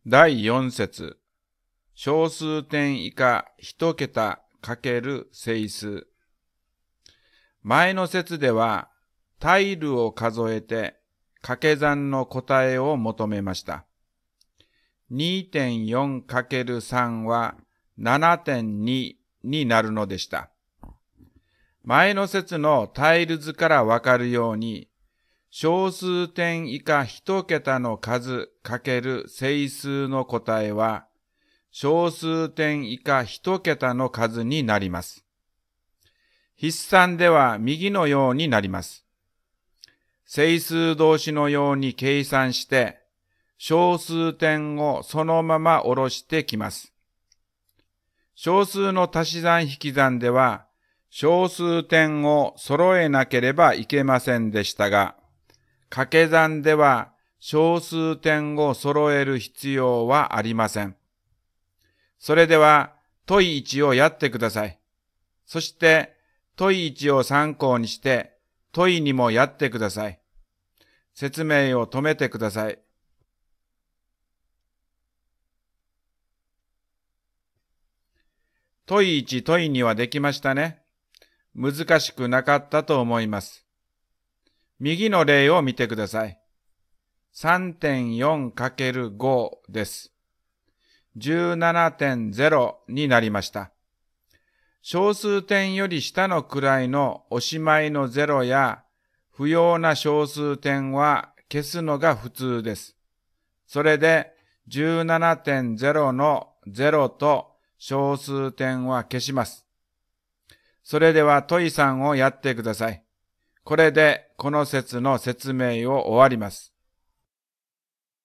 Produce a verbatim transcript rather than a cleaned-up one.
だいよん節、小数点以下一桁かける整数。前の節では、タイルを数えて掛け算の答えを求めました。にてんよんかけるさん は ななてんに になるのでした。前の節のタイル図からわかるように、小数点以下一桁の数かける整数の答えは、小数点以下一桁の数になります。筆算では右のようになります。整数同士のように計算して、小数点をそのまま下ろしてきます。小数の足し算引き算では、小数点を揃えなければいけませんでしたが、掛け算では小数点を揃える必要はありません。それでは問いいちをやってください。そして問いいちを参考にして問いにもやってください。説明を止めてください。問いいち、問いにはできましたね。難しくなかったと思います。右の例を見てください。さんてんよんかけるご です。じゅうななてんゼロ になりました。小数点より下の位のおしまいのゼロや不要な小数点は消すのが普通です。それで じゅうななてんゼロ のゼロと小数点は消します。それでは問いさんをやってください。これでこの節の説明を終わります。